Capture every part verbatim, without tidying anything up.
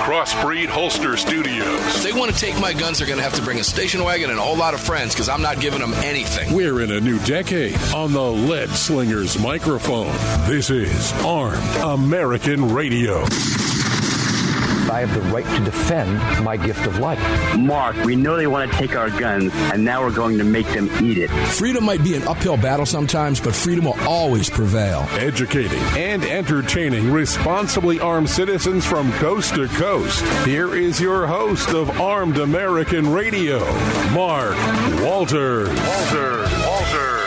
Crossbreed Holster Studios. If they want to take my guns, they're going to have to bring a station wagon and a whole lot of friends, because I'm not giving them anything. We're in a new decade on the Lead Slingers microphone. This is Armed American Radio. I have the right to defend my gift of life. Mark, we know they want to take our guns, and now we're going to make them eat it. Freedom might be an uphill battle sometimes, but freedom will always prevail. Educating and entertaining responsibly armed citizens from coast to coast. Here is your host of Armed American Radio, Mark Walters. Walters. Walters.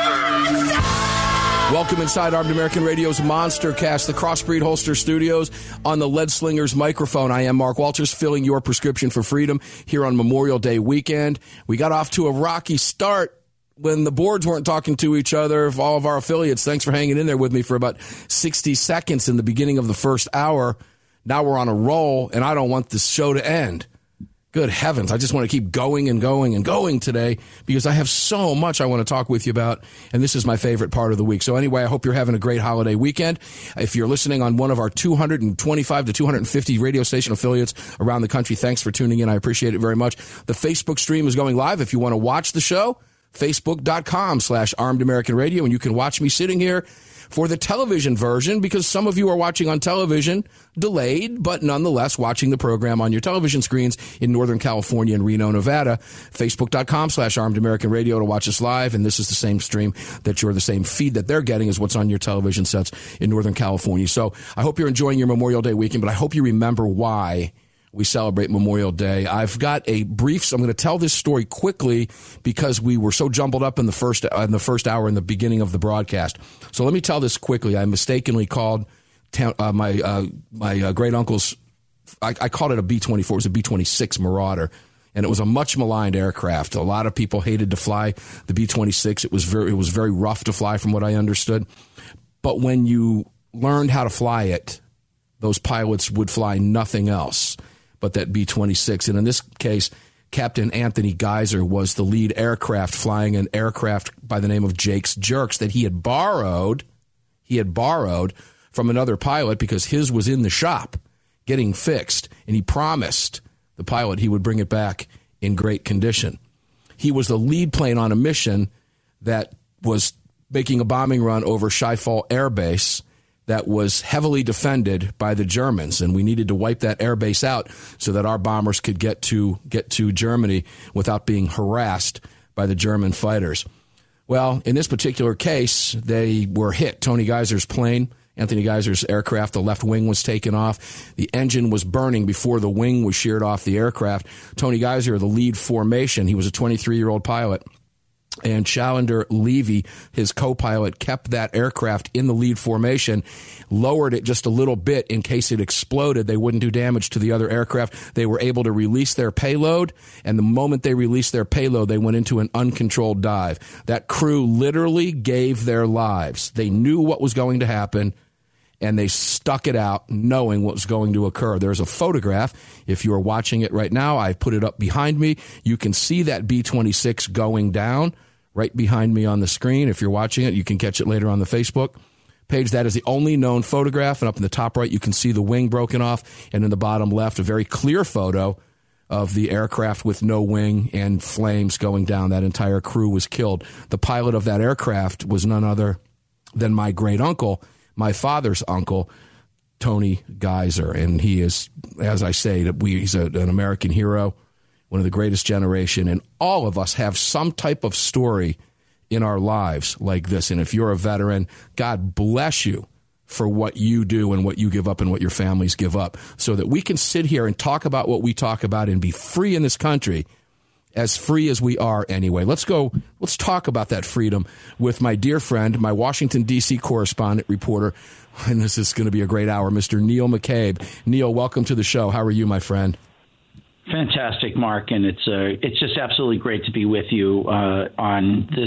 Welcome inside Armed American Radio's Monster Cast, the Crossbreed Holster Studios on the Lead Slingers microphone. I am Mark Walters, filling your prescription for freedom here on Memorial Day weekend. We got off to a rocky start when the boards weren't talking to each other, of all of our affiliates. Thanks for hanging in there with me for about sixty seconds in the beginning of the first hour. Now we're on a roll, and I don't want this show to end. Good heavens, I just want to keep going and going and going today because I have so much I want to talk with you about, and this is my favorite part of the week. So anyway, I hope you're having a great holiday weekend. If you're listening on one of our two hundred twenty-five to two hundred fifty radio station affiliates around the country, thanks for tuning in. I appreciate it very much. The Facebook stream is going live. If you want to watch the show, facebook.com slash Armed American Radio, and you can watch me sitting here for the television version, because some of you are watching on television, delayed, but nonetheless watching the program on your television screens in Northern California and Reno, Nevada. Facebook.com slash Armed American Radio to watch us live, and this is the same stream that you're the same feed that they're getting is what's on your television sets in Northern California. So I hope you're enjoying your Memorial Day weekend, but I hope you remember why we celebrate Memorial Day. I've got a brief, so I'm going to tell this story quickly because we were so jumbled up in the first in the first hour in the beginning of the broadcast. So let me tell this quickly. I mistakenly called ta- uh, my uh, my uh, great uncle's. I, I called it a B twenty-four. It was a B twenty-six Marauder, and it was a much maligned aircraft. A lot of people hated to fly the B twenty-six. It was very it was very rough to fly, from what I understood. But when you learned how to fly it, those pilots would fly nothing else but that B twenty-six. And in this case, Captain Anthony Geyser was the lead aircraft, flying an aircraft by the name of Jake's Jerks that he had borrowed. He had borrowed from another pilot because his was in the shop getting fixed, and he promised the pilot he would bring it back in great condition. He was the lead plane on a mission that was making a bombing run over Schiphol Air Base that was heavily defended by the Germans, and we needed to wipe that air base out so that our bombers could get to get to Germany without being harassed by the German fighters. Well, in this particular case, they were hit. Tony Geyser's plane, Anthony Geyser's aircraft, the left wing was taken off. The engine was burning before the wing was sheared off the aircraft. Tony Geyser, the lead formation, he was a twenty-three-year-old pilot. And Chalander Levy, his co-pilot, kept that aircraft in the lead formation, lowered it just a little bit in case it exploded. They wouldn't do damage to the other aircraft. They were able to release their payload, and the moment they released their payload, they went into an uncontrolled dive. That crew literally gave their lives. They knew what was going to happen, and they stuck it out knowing what was going to occur. There's a photograph. If you are watching it right now, I've put it up behind me. You can see that B twenty-six going down right behind me on the screen. If you're watching it, you can catch it later on the Facebook page. That is the only known photograph. And up in the top right, you can see the wing broken off. And in the bottom left, a very clear photo of the aircraft with no wing and flames going down. That entire crew was killed. The pilot of that aircraft was none other than my great uncle, my father's uncle, Tony Geyser. And he is, as I say, we, he's a, an American hero, one of the greatest generation. And all of us have some type of story in our lives like this. And if you're a veteran, God bless you for what you do and what you give up and what your families give up, so that we can sit here and talk about what we talk about and be free in this country, as free as we are anyway. Let's go. Let's talk about that freedom with my dear friend, my Washington, D C correspondent, reporter, and this is going to be a great hour, Mister Neil McCabe. Neil, welcome to the show. How are you, my friend? Fantastic, Mark, and it's uh, it's just absolutely great to be with you uh, on this.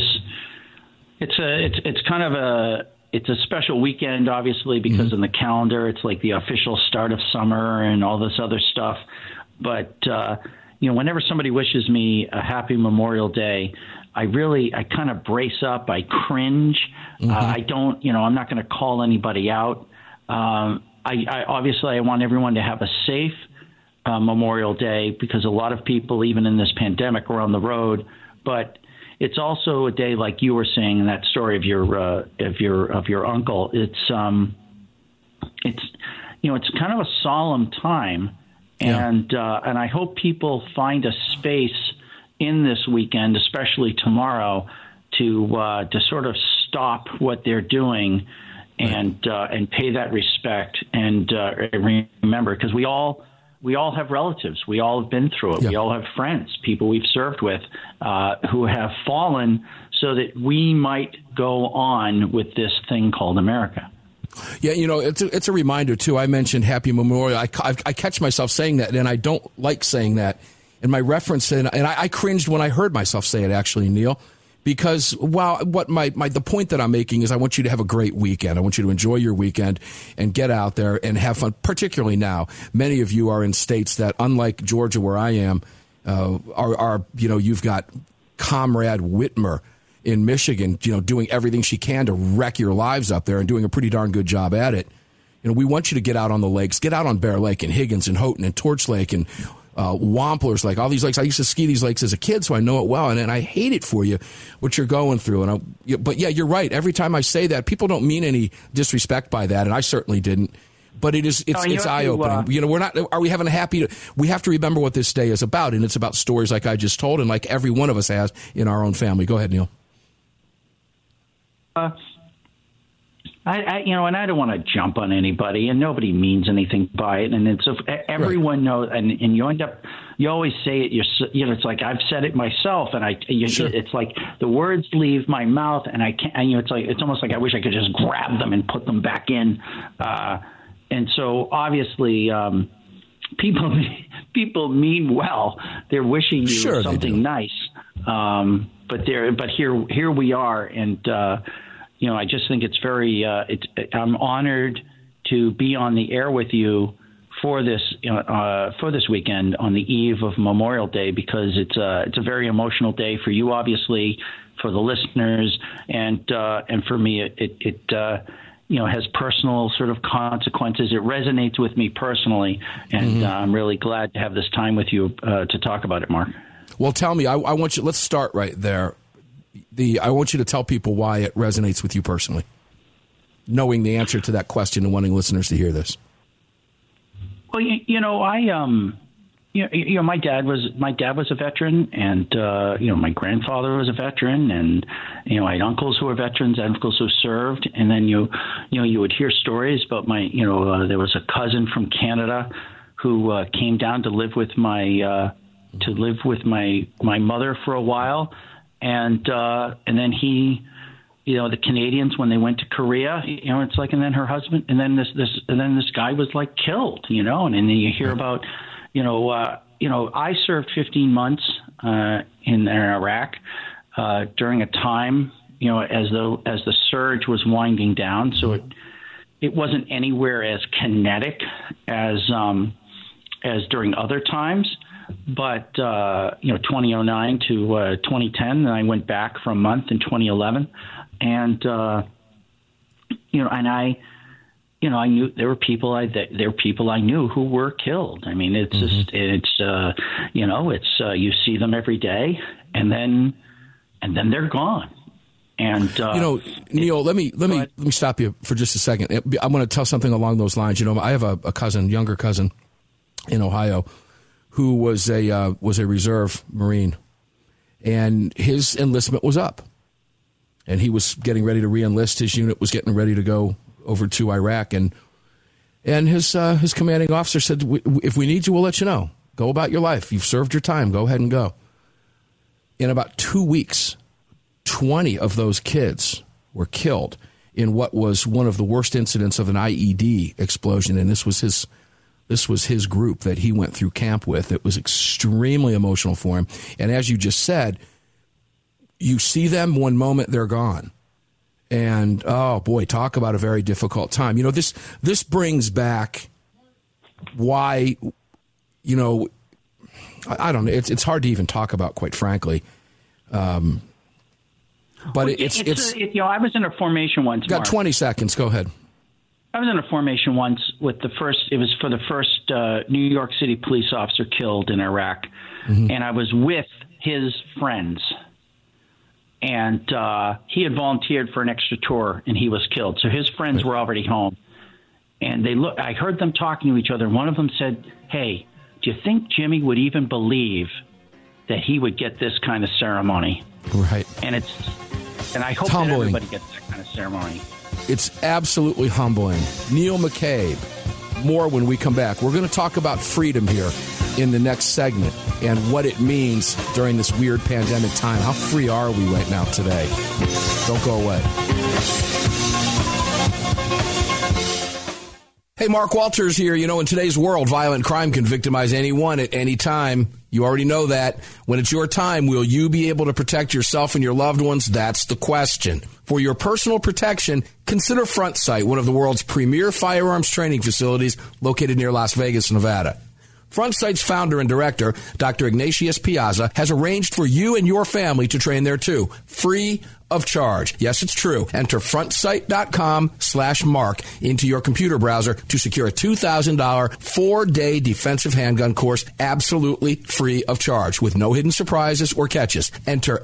It's a it's it's kind of a it's a special weekend, obviously, because mm-hmm. in the calendar it's like the official start of summer and all this other stuff. But uh, you know, whenever somebody wishes me a happy Memorial Day, I really I kind of brace up. I cringe. Mm-hmm. Uh, I don't. You know, I'm not going to call anybody out. Um, I, I obviously I want everyone to have a safe uh, Memorial Day because a lot of people, even in this pandemic, are on the road. But it's also a day, like you were saying in that story of your uh, of your of your uncle. It's um, it's you know, it's kind of a solemn time, and yeah. uh, and I hope people find a space in this weekend, especially tomorrow, to uh, to sort of stop what they're doing and uh, and pay that respect and uh, remember, because we all we all have relatives, we all have been through it, yeah. we all have friends, people we've served with uh, who have fallen, so that we might go on with this thing called America. Yeah, you know, it's a, it's a reminder too. I mentioned Happy Memorial. I, I, I catch myself saying that, and I don't like saying that. And my reference, and, and I, I cringed when I heard myself say it, actually, Neil. Because, well, what my, my the point that I'm making is I want you to have a great weekend. I want you to enjoy your weekend and get out there and have fun, particularly now. Many of you are in states that, unlike Georgia, where I am, uh, are, are, you know, you've got Comrade Whitmer in Michigan, you know, doing everything she can to wreck your lives up there and doing a pretty darn good job at it. You know, we want you to get out on the lakes, get out on Bear Lake and Higgins and Houghton and Torch Lake and Uh, Wampler's Lake, all these lakes. I used to ski these lakes as a kid, so I know it well, and, and I hate it for you, what you're going through. And I, but yeah, you're right. Every time I say that, people don't mean any disrespect by that, and I certainly didn't. But it is it's, no, it's eye opening. Uh, you know, we're not. Are we having a happy? We have to remember what this day is about, and it's about stories like I just told, and like every one of us has in our own family. Go ahead, Neil. Uh, I, I, you know, and I don't want to jump on anybody, and nobody means anything by it, and it's everyone right. knows, and, and you end up, you always say it, you're, you know, it's like I've said it myself, and I, you, sure. it's like the words leave my mouth, and I can't, and, you know, it's like it's almost like I wish I could just grab them and put them back in, uh, and so obviously, um, people people mean well, they're wishing you sure something nice, um, but they're but here here we are, and. Uh, You know, I just think it's very. Uh, it, I'm honored to be on the air with you for this uh, for this weekend on the eve of Memorial Day, because it's a it's a very emotional day for you, obviously, for the listeners, and uh, and for me, it it, it uh, you know has personal sort of consequences. It resonates with me personally, and mm-hmm. uh, I'm really glad to have this time with you uh, to talk about it, Mark. Well, tell me. I, I want you. Let's start right there. The I want you to tell people why it resonates with you personally, knowing the answer to that question and wanting listeners to hear this. Well, you, you know, I um, you know, you know, my dad was my dad was a veteran, and uh, you know, my grandfather was a veteran, and you know, I had uncles who were veterans, uncles who served, and then you, you know, you would hear stories about my, you know, uh, there was a cousin from Canada who uh, came down to live with my uh, to live with my my mother for a while. And uh, and then he, you know, the Canadians, when they went to Korea, you know, it's like, and then her husband, and then this this and then this guy was like killed, you know, and, and then you hear about, you know, uh, you know, I served fifteen months uh, in Iraq uh, during a time, you know, as the as the surge was winding down, so it it wasn't anywhere as kinetic as um, as during other times. But, uh, you know, twenty oh nine to uh, twenty ten, and I went back for a month in twenty eleven. And, uh, you know, and I, you know, I knew there were people I, there were people I knew who were killed. I mean, it's mm-hmm. just, it's, uh, you know, it's, uh, you see them every day, and then, and then they're gone. And, uh, you know, Neil, let me, let me, let me stop you for just a second. I'm going to tell something along those lines. You know, I have a, a cousin, younger cousin in Ohio, who was a uh, was a reserve Marine, and his enlistment was up, and he was getting ready to re-enlist. His unit was getting ready to go over to Iraq, and and his uh, his commanding officer said, "If we need you, we'll let you know. Go about your life. You've served your time. Go ahead and go." In about two weeks, twenty of those kids were killed in what was one of the worst incidents of an I E D explosion, and this was his. This was his group that he went through camp with. It was extremely emotional for him. And as you just said, you see them one moment, they're gone. And, oh, boy, talk about a very difficult time. You know, this this brings back why, you know, I, I don't know. It's, it's hard to even talk about, quite frankly. Um, but well, it, it's... it's, it's a, it, you know, I was in a formation once. Got Mark. twenty seconds. Go ahead. I was in a formation once with the first, it was for the first uh, New York City police officer killed in Iraq. Mm-hmm. And I was with his friends. And uh, he had volunteered for an extra tour, and he was killed. So his friends were already home. And they look, I heard them talking to each other. And one of them said, hey, do you think Jimmy would even believe that he would get this kind of ceremony? Right. And it's, and I hope that everybody gets that kind of ceremony. It's absolutely humbling. Neil McCabe, more when we come back. We're going to talk about freedom here in the next segment and what it means during this weird pandemic time. How free are we right now today? Don't go away. Hey, Mark Walters here. You know, in today's world, violent crime can victimize anyone at any time. You already know that. When it's your time, will you be able to protect yourself and your loved ones? That's the question. For your personal protection, consider Front Sight, one of the world's premier firearms training facilities located near Las Vegas, Nevada. Front Sight's founder and director, Doctor Ignatius Piazza, has arranged for you and your family to train there too, free of charge. Yes, it's true. Enter frontsight.com slash mark into your computer browser to secure a two thousand dollars four-day defensive handgun course absolutely free of charge with no hidden surprises or catches. Enter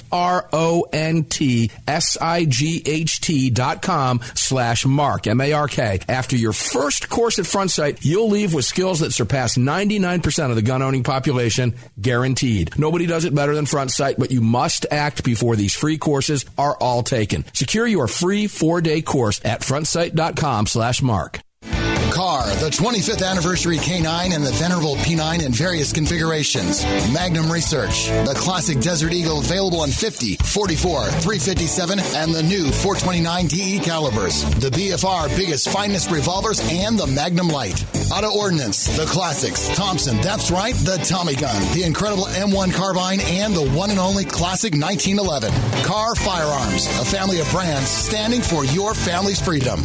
F-R-O-N-T-S-I-G-H-T dot com slash mark, M A R K. After your first course at Front Sight, you'll leave with skills that surpass ninety-nine percent of the gun-owning population, guaranteed. Nobody does it better than Front Sight, but you must act before these free courses are all taken. Secure your free four-day course at frontsight.com slash mark. Car, the twenty-fifth anniversary K nine and the venerable P nine in various configurations. Magnum Research, the classic Desert Eagle available in fifty, forty-four, three fifty-seven, and the new four twenty-nine D E calibers. The B F R biggest, finest revolvers and the Magnum Light. Auto Ordnance, the classics. Thompson, that's right, the Tommy gun, the incredible M one carbine, and the one and only classic nineteen eleven. Car Firearms, a family of brands standing for your family's freedom.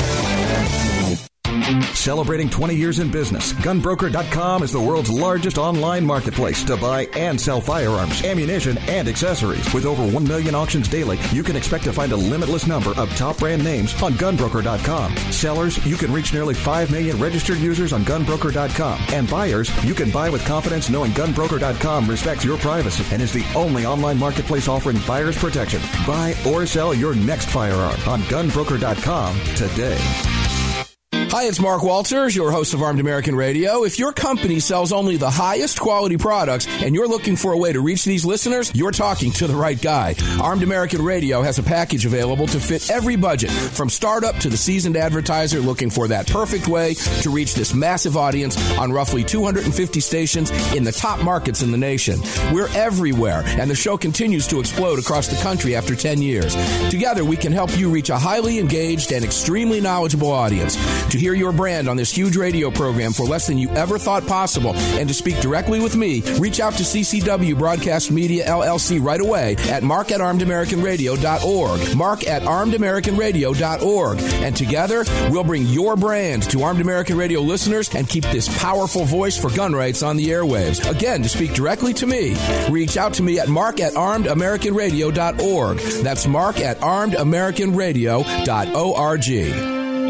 Celebrating twenty years in business, gun broker dot com is the world's largest online marketplace to buy and sell firearms, ammunition, and accessories. With over one million auctions daily, you can expect to find a limitless number of top brand names on gun broker dot com. Sellers, you can reach nearly five million registered users on gun broker dot com. And buyers, you can buy with confidence knowing gun broker dot com respects your privacy and is the only online marketplace offering buyers protection. Buy or sell your next firearm on gun broker dot com today. Hi, it's Mark Walters, your host of Armed American Radio. If your company sells only the highest quality products and you're looking for a way to reach these listeners, you're talking to the right guy. Armed American Radio has a package available to fit every budget, from startup to the seasoned advertiser looking for that perfect way to reach this massive audience on roughly two hundred fifty stations in the top markets in the nation. We're everywhere, and the show continues to explode across the country after ten years. Together, we can help you reach a highly engaged and extremely knowledgeable audience. To hear your brand on this huge radio program for less than you ever thought possible and to speak directly with me, reach out to C C W Broadcast Media, L L C right away at mark at armed american radio dot org. Mark at armed american radio dot org. And together, we'll bring your brand to Armed American Radio listeners and keep this powerful voice for gun rights on the airwaves. Again, to speak directly to me, reach out to me at mark at armed american radio dot org. That's mark at armed american radio dot org.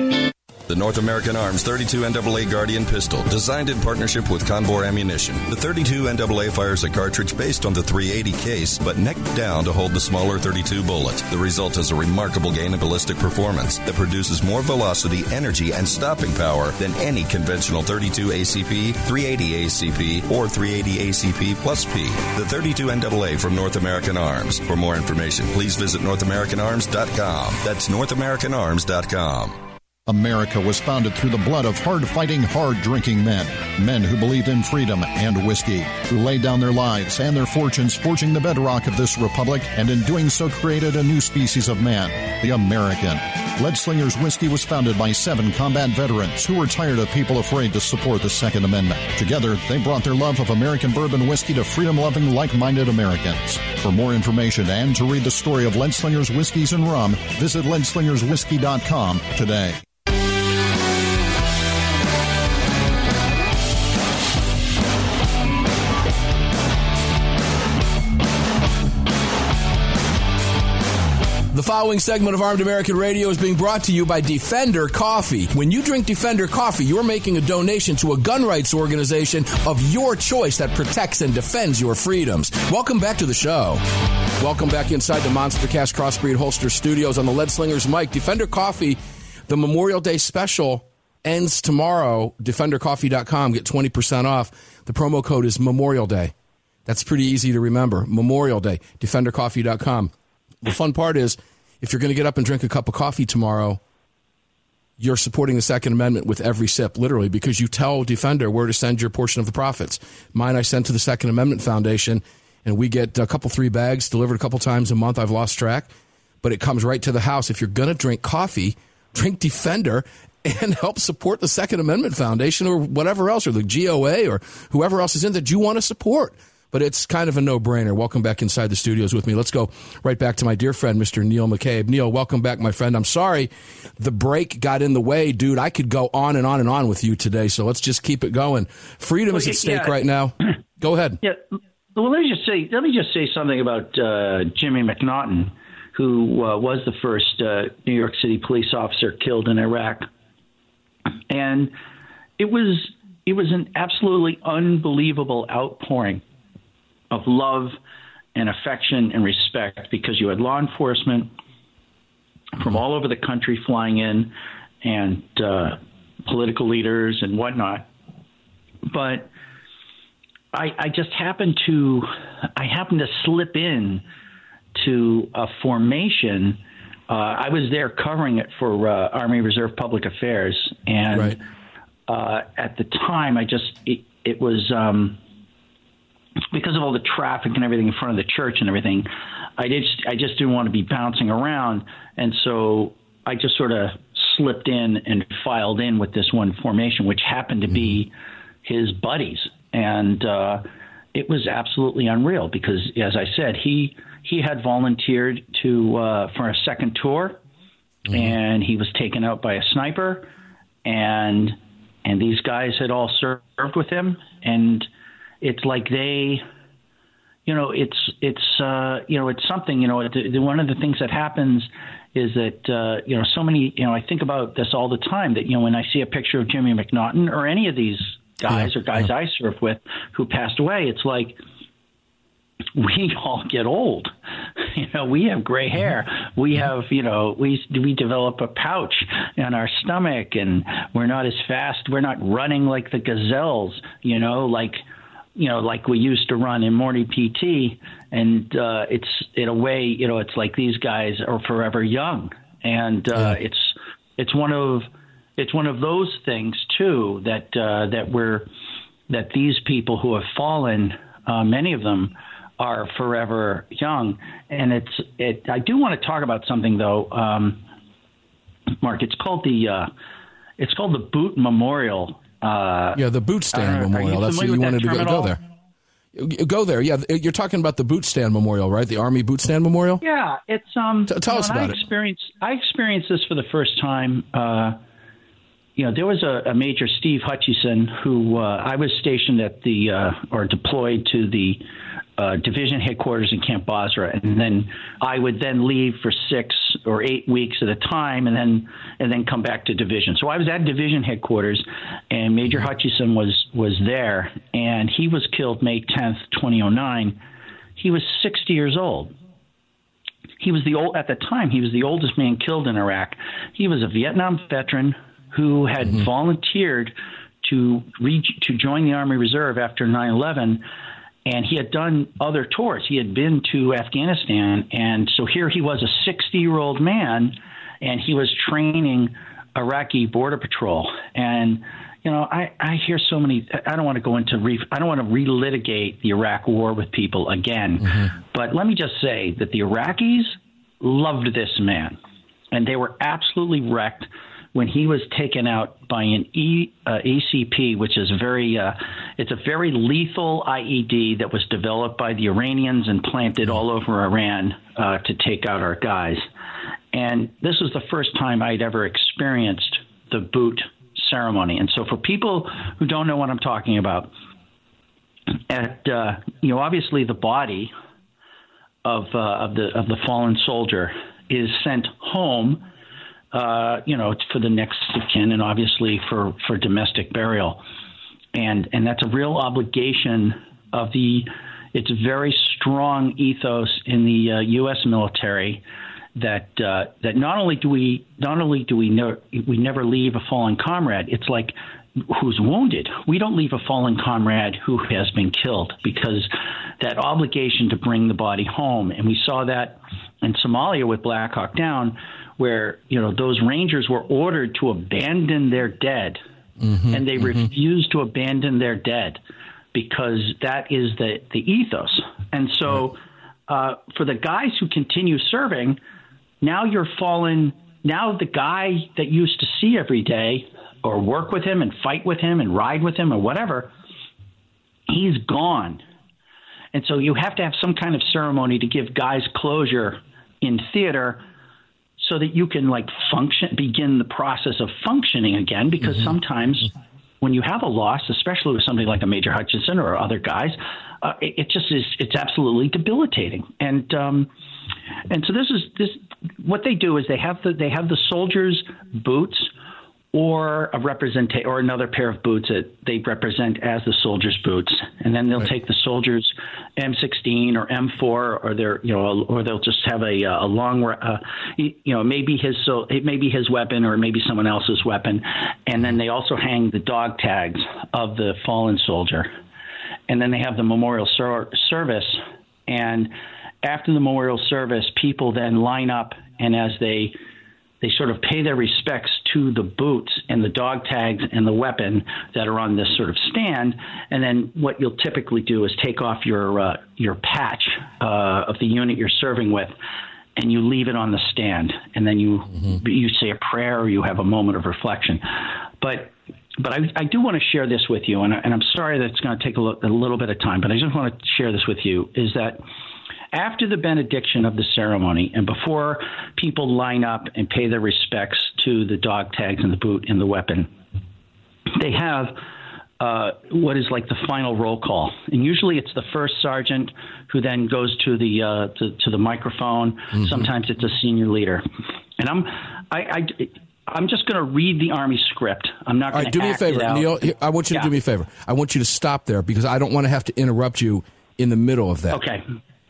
The North American Arms thirty-two N double A Guardian pistol, designed in partnership with Conbor Ammunition. The thirty-two N double A fires a cartridge based on the three eighty case, but neck down to hold the smaller thirty-two bullet. The result is a remarkable gain in ballistic performance that produces more velocity, energy, and stopping power than any conventional thirty-two A C P, three eighty A C P, or three eighty A C P plus P. The thirty-two N double A from North American Arms. For more information, please visit north american arms dot com. That's north american arms dot com. America was founded through the blood of hard-fighting, hard-drinking men. Men who believed in freedom and whiskey, who laid down their lives and their fortunes forging the bedrock of this republic, and in doing so created a new species of man, the American. Leadslingers Whiskey was founded by seven combat veterans who were tired of people afraid to support the Second Amendment. Together, they brought their love of American bourbon whiskey to freedom-loving, like-minded Americans. For more information and to read the story of Leadslingers Whiskeys and Rum, visit lead slingers whiskey dot com today. The following segment of Armed American Radio is being brought to you by Defender Coffee. When you drink Defender Coffee, you're making a donation to a gun rights organization of your choice that protects and defends your freedoms. Welcome back to the show. Welcome back inside the Monster Cast Crossbreed Holster Studios on the Lead Slingers mic. Defender Coffee, the Memorial Day special ends tomorrow. defender coffee dot com. Get twenty percent off. The promo code is Memorial Day. That's pretty easy to remember. Memorial Day. defender coffee dot com. The fun part is, if you're going to get up and drink a cup of coffee tomorrow, you're supporting the Second Amendment with every sip, literally, because you tell Defender where to send your portion of the profits. Mine I send to the Second Amendment Foundation, and we get a couple, three bags delivered a couple times a month. I've lost track, but it comes right to the house. If you're going to drink coffee, drink Defender and help support the Second Amendment Foundation or whatever else, or the G O A or whoever else is in that you want to support. But it's kind of a no-brainer. Welcome back inside the studios with me. Let's go right back to my dear friend, Mister Neil McCabe. Neil, welcome back, my friend. I'm sorry the break got in the way, dude. I could go on and on and on with you today, so let's just keep it going. Freedom well, is at stake yeah. right now. Go ahead. Yeah. Well, let me just say, let me just say something about uh, Jimmy McNaughton, who uh, was the first uh, New York City police officer killed in Iraq. And it was it was an absolutely unbelievable outpouring of love and affection and respect, because you had law enforcement from all over the country flying in, and uh, political leaders and whatnot. But I, I just happened to I happened to slip in to a formation. Uh, I was there covering it for uh, Army Reserve Public Affairs, and right. uh, at the time, I just it, it was um, because of all the traffic and everything in front of the church and everything. I just I just didn't want to be bouncing around, and so I just sort of slipped in and filed in with this one formation, which happened to be his buddies, and uh, it was absolutely unreal because, as I said, he. He had volunteered to uh, for a second tour, mm-hmm. and he was taken out by a sniper, and and these guys had all served with him, and it's like they, you know, it's it's uh, you know, it's something, you know, it, it, one of the things that happens is that uh, you know, so many, you know, I think about this all the time, that, you know, when I see a picture of Jimmy McNaughton or any of these guys yeah. or guys yeah. I served with who passed away, it's like, we all get old. You know, we have gray hair. We have, you know, we we develop a pouch on our stomach, and we're not as fast. We're not running like the gazelles, you know, like, you know, like we used to run in morning P T. And uh, it's, in a way, you know, it's like these guys are forever young. And uh, yeah. it's it's one of it's one of those things too that uh, that we're that these people who have fallen, uh, many of them, are forever young. And it's it I do want to talk about something though, um, Mark. It's called the uh, it's called the Boot Memorial. Uh, yeah, the Boot Stand uh, Memorial. That's what you wanted to go, go there. Go there. Yeah, you're talking about the Boot Stand Memorial, right? The Army Boot Stand Memorial. Yeah, it's um. T- tell us about I experienced, it. I experienced this for the first time. Uh, you know, there was a, a Major Steve Hutchison who uh, I was stationed at the uh, or deployed to the Uh, division headquarters in Camp Basra, and then I would then leave for six or eight weeks at a time, and then and then come back to division. So I was at division headquarters, and Major Hutchison was was there, and he was killed May tenth, twenty oh nine. He was sixty years old. He was the old at the time. He was the oldest man killed in Iraq. He was a Vietnam veteran who had mm-hmm. volunteered to reach to join the Army Reserve after nine eleven. And he had done other tours. He had been to Afghanistan. And so here he was, a sixty-year-old man, and he was training Iraqi Border Patrol. And, you know, I, I hear so many – I don't want to go into re, – I don't want to relitigate the Iraq War with people again. Mm-hmm. But let me just say that the Iraqis loved this man, and they were absolutely wrecked when he was taken out by an e, uh, A C P, which is very, uh, it's a very lethal I E D that was developed by the Iranians and planted all over Iran uh, to take out our guys. And this was the first time I'd ever experienced the boot ceremony. And so for people who don't know what I'm talking about, at uh, you know, obviously the body of uh, of the of the fallen soldier is sent home, uh, you know, for the next of kin and obviously for, for domestic burial. And and that's a real obligation of the, it's a very strong ethos in the uh, U S military that uh, that not only do we not only do we ne- we never leave a fallen comrade, it's like who's wounded. We don't leave a fallen comrade who has been killed, because that obligation to bring the body home. And we saw that in Somalia with Black Hawk Down, where, you know, those Rangers were ordered to abandon their dead. Mm-hmm, and they mm-hmm. refuse to abandon their dead because that is the, the ethos. And so uh, for the guys who continue serving, now you're fallen. Now the guy that used to see every day or work with him and fight with him and ride with him or whatever, he's gone. And so you have to have some kind of ceremony to give guys closure in theater so that you can like function, begin the process of functioning again, because mm-hmm. sometimes when you have a loss, especially with somebody like a Major Hutchinson or other guys, uh, it, it just is, it's absolutely debilitating. And, um, and so this is this, what they do is they have the, they have the soldiers' boots or a represent or another pair of boots that they represent as the soldiers' boots, and then they'll right. take the soldiers' M sixteen or M four, or their you know, or they'll just have a a long, uh, you know, maybe his so it may be his weapon or maybe someone else's weapon, and then they also hang the dog tags of the fallen soldier, and then they have the memorial ser- service, and after the memorial service, people then line up, and as they They sort of pay their respects to the boots and the dog tags and the weapon that are on this sort of stand. And then what you'll typically do is take off your uh, your patch uh, of the unit you're serving with, and you leave it on the stand. And then you mm-hmm. you say a prayer or you have a moment of reflection. But but I, I do want to share this with you, and, I, and I'm sorry that it's going to take a, lo- a little bit of time, but I just want to share this with you, is that after the benediction of the ceremony and before people line up and pay their respects to the dog tags and the boot and the weapon, they have uh, what is like the final roll call. And usually it's the first sergeant who then goes to the uh, to, to the microphone. Mm-hmm. Sometimes it's a senior leader. And I'm I, I I'm just going to read the Army script. I'm not going to All right, do me a favor, Neil. I want you to yeah. do me a favor. I want you to stop there because I don't want to have to interrupt you in the middle of that. Okay.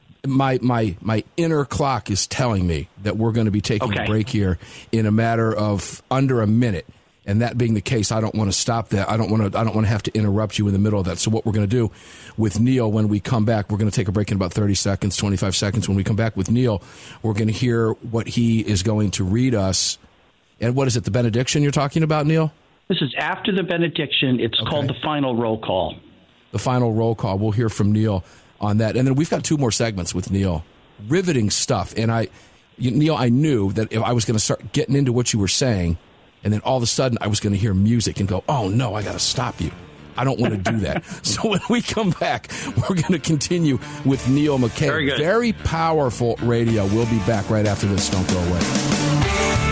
My my my inner clock is telling me that we're going to be taking okay. a break here in a matter of under a minute, and that being the case, I don't want to stop that. I don't want to. I don't want to have to interrupt you in the middle of that. So what we're going to do with Neil when we come back, we're going to take a break in about thirty seconds, twenty-five seconds. When we come back with Neil, we're going to hear what he is going to read us. And what is it? The benediction you're talking about, Neil? This is after the benediction. It's okay. called the final roll call. The final roll call. We'll hear from Neil on that. And then we've got two more segments with Neil. Riveting stuff. And I, you, Neil, I knew that if I was going to start getting into what you were saying, and then all of a sudden I was going to hear music and go, oh, no, I got to stop you. I don't want to do that. So when we come back, we're going to continue with Neil McKay. Very good. Very powerful radio. We'll be back right after this. Don't go away.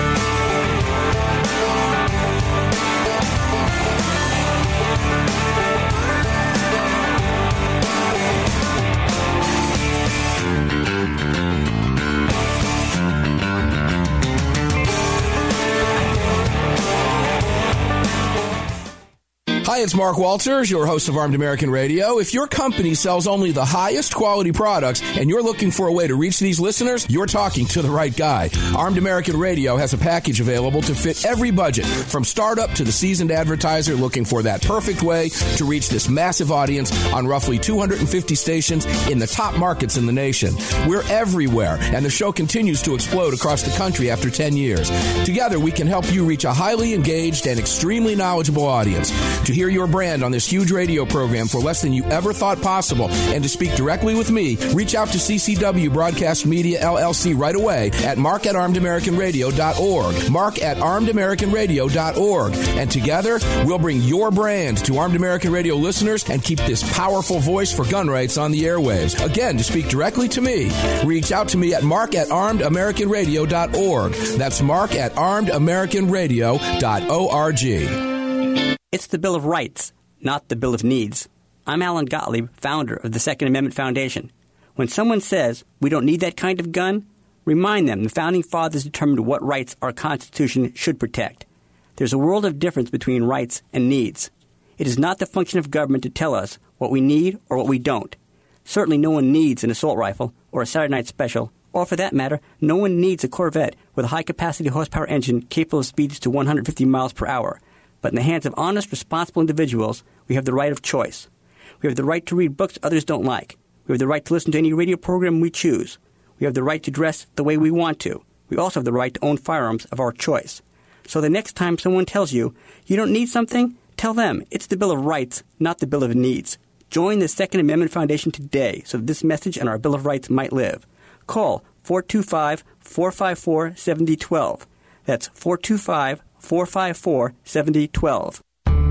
Hi, it's Mark Walters, your host of Armed American Radio. If your company sells only the highest quality products and you're looking for a way to reach these listeners, you're talking to the right guy. Armed American Radio has a package available to fit every budget, from startup to the seasoned advertiser looking for that perfect way to reach this massive audience on roughly two hundred fifty stations in the top markets in the nation. We're everywhere, and the show continues to explode across the country after ten years. Together, we can help you reach a highly engaged and extremely knowledgeable audience. To hear your brand on this huge radio program for less than you ever thought possible and to speak directly with me, reach out to C C W Broadcast Media, L L C right away at mark at armed american radio dot org. Mark at armed american radio dot org. And together, we'll bring your brand to Armed American Radio listeners and keep this powerful voice for gun rights on the airwaves. Again, to speak directly to me, reach out to me at mark at armed american radio dot org. That's mark at armed american radio dot org. It's the Bill of Rights, not the Bill of Needs. I'm Alan Gottlieb, founder of the Second Amendment Foundation. When someone says we don't need that kind of gun, Remind them the Founding Fathers determined what rights our Constitution should protect. There's a world of difference between rights and needs. It is not the function of government to tell us what we need or what we don't. Certainly no one needs an assault rifle or a Saturday night special, or for that matter, no one needs a Corvette with a high-capacity horsepower engine capable of speeds to one hundred fifty miles per hour. But in the hands of honest, responsible individuals, we have the right of choice. We have the right to read books others don't like. We have the right to listen to any radio program we choose. We have the right to dress the way we want to. We also have the right to own firearms of our choice. So the next time someone tells you you don't need something, tell them it's the Bill of Rights, not the Bill of Needs. Join the Second Amendment Foundation today so that this message and our Bill of Rights might live. Call four two five, four five four, seven zero one two. That's four two five, four five four, seven zero one two.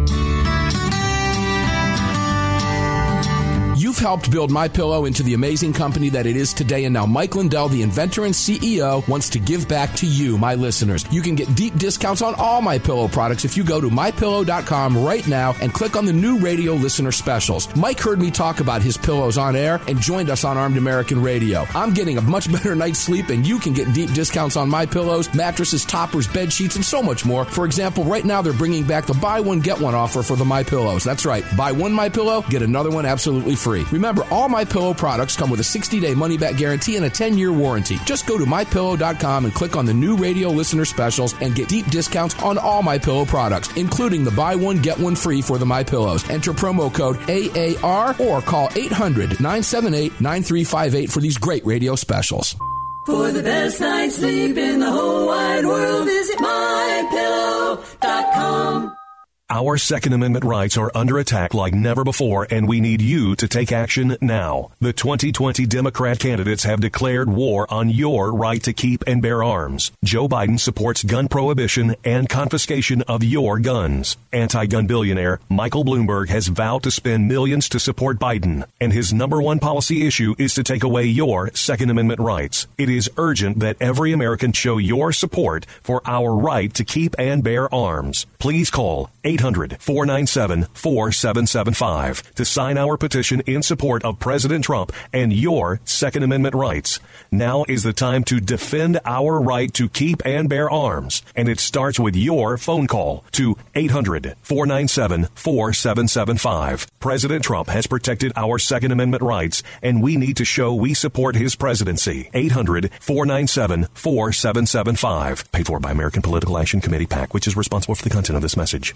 You've helped build MyPillow into the amazing company that it is today, and now Mike Lindell, the inventor and C E O, wants to give back to you, my listeners. You can get deep discounts on all MyPillow products if you go to my pillow dot com right now and click on the new radio listener specials. Mike heard me talk about his pillows on air and joined us on Armed American Radio. I'm getting a much better night's sleep, and you can get deep discounts on my pillows, mattresses, toppers, bed sheets, and so much more. For example, right now they're bringing back the buy one, get one offer for the MyPillows. That's right. Buy one MyPillow, get another one absolutely free. Remember, all MyPillow products come with a sixty-day money-back guarantee and a ten-year warranty. Just go to my pillow dot com and click on the new radio listener specials and get deep discounts on all MyPillow products, including the buy one, get one free for the MyPillows. Enter promo code A A R or call eight hundred, nine seven eight, nine three five eight for these great radio specials. For the best night's sleep in the whole wide world, visit my pillow dot com. Our Second Amendment rights are under attack like never before, and we need you to take action now. The twenty twenty Democrat candidates have declared war on your right to keep and bear arms. Joe Biden supports gun prohibition and confiscation of your guns. Anti-gun billionaire Michael Bloomberg has vowed to spend millions to support Biden, and his number one policy issue is to take away your Second Amendment rights. It is urgent that every American show your support for our right to keep and bear arms. Please call eight hundred, four nine seven, four seven seven five to sign our petition in support of President Trump and your Second Amendment rights. Now is the time to defend our right to keep and bear arms, and it starts with your phone call to eight hundred, four nine seven, four seven seven five. President Trump has protected our Second Amendment rights, and we need to show we support his presidency. eight hundred, four nine seven, four seven seven five. Paid for by American Political Action Committee, PAC, which is responsible for the content of this message.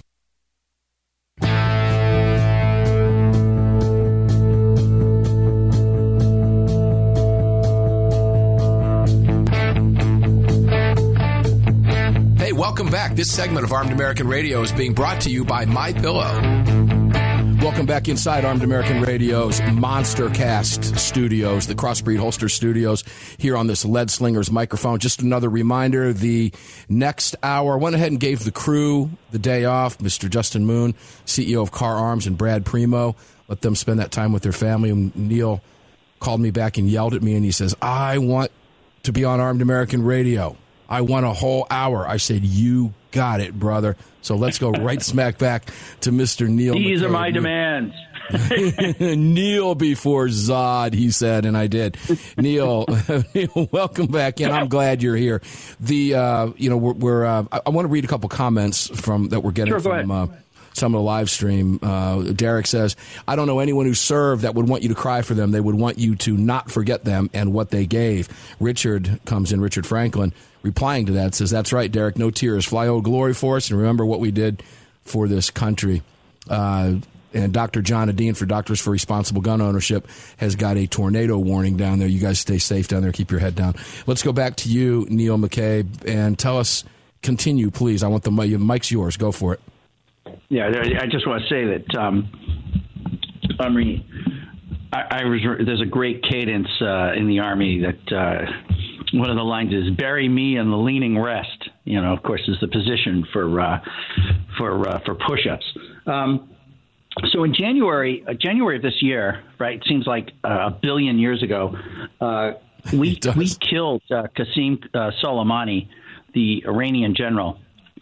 Hey, welcome back. This segment of Armed American Radio is being brought to you by MyPillow. Welcome back inside Armed American Radio's Monster Cast studios, the Crossbreed Holster studios, here on this Lead Slingers microphone. Just another reminder, the next hour, went ahead and gave the crew the day off. Mister Justin Moon, C E O of Car Arms, and Brad Primo, let them spend that time with their family. And Neil called me back and yelled at me, and he says, I want to be on Armed American Radio. I want a whole hour. I said, you got it, brother. So let's go right smack back to Mister Neil. These McKay. are my demands. Neil before Zod, he said, and I did. Neil, Neil, welcome back in. I'm glad you're here. The uh, you know we're, we're uh, I, I want to read a couple comments from that we're getting sure, from uh, some of the live stream. Uh, Derek says, I don't know anyone who served that would want you to cry for them. They would want you to not forget them and what they gave. Richard comes in, Richard Franklin, replying to that, says, that's right, Derek, no tears. Fly old glory for us and remember what we did for this country. Uh, and Doctor John Adine for Doctors for Responsible Gun Ownership has got a tornado warning down there. You guys stay safe down there. Keep your head down. Let's go back to you, Neil McKay, and tell us, continue, please. I want the mic. Mic's yours. Go for it. Yeah, I just want to say that, um, I mean, I, I was, there's a great cadence uh, in the Army that uh, one of the lines is "bury me in the leaning rest." You know, of course, is the position for uh, for uh, for push-ups. Um, so in January, uh, January of this year, right? It seems like uh, a billion years ago. Uh, we we killed uh, Qasem uh, Soleimani, the Iranian general.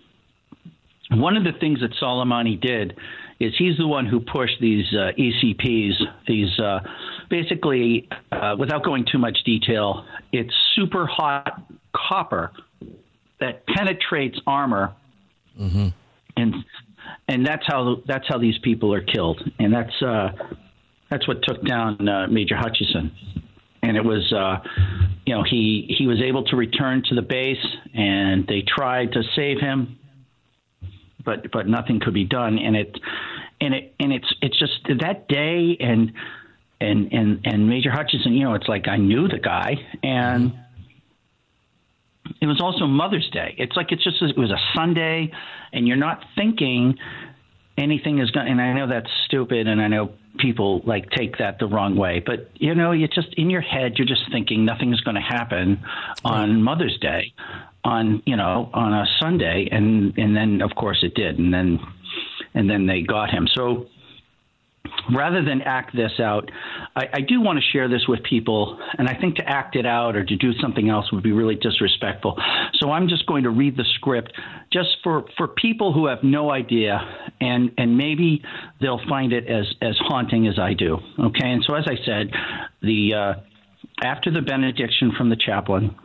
One of the things that Soleimani did is he's the one who pushed these uh, E C Ps, these uh, basically, uh, without going too much detail, it's super hot copper that penetrates armor, mm-hmm. and and that's how that's how these people are killed, and that's uh, that's what took down uh, Major Hutchison. And it was, uh, you know, he he was able to return to the base, and they tried to save him, but but nothing could be done. And it and it and it's it's just that day, and and and and Major Hutchison, you know, it's like I knew the guy, and mm-hmm. it was also Mother's Day. It's like it's just it was a Sunday, and you're not thinking anything is going. And I know that's stupid, and I know people like take that the wrong way, but you know, you just in your head, you're just thinking nothing's going to happen on Mother's Day, on you know, on a Sunday, and and then of course it did, and then and then they got him. So rather than act this out, I, I do want to share this with people, and I think to act it out or to do something else would be really disrespectful. So I'm just going to read the script just for, for people who have no idea, and, and maybe they'll find it as, as haunting as I do. Okay, and so as I said, the uh, after the benediction from the chaplain,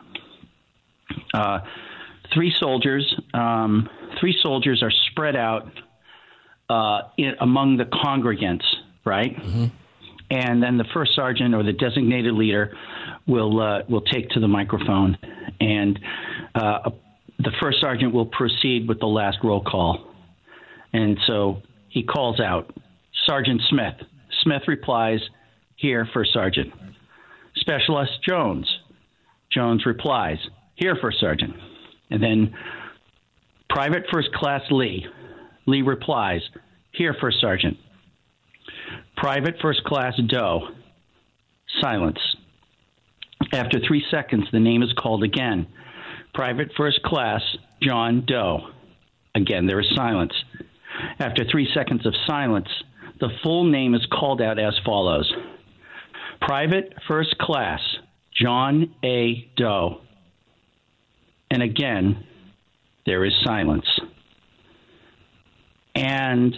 uh, three soldiers, um, three soldiers are spread out Uh, in, among the congregants, right? Mm-hmm. And then the first sergeant or the designated leader will uh, will take to the microphone, and uh, the first sergeant will proceed with the last roll call. And so he calls out, Sergeant Smith. Smith replies, "Here, First Sergeant." Specialist Jones. Jones replies, "Here, First Sergeant." And then Private First Class Lee. Lee replies, "Here, First Sergeant." Private First Class Doe. Silence. After three seconds, the name is called again. Private First Class John Doe. Again, there is silence. After three seconds of silence, the full name is called out as follows. Private First Class John A. Doe. And again, there is silence. And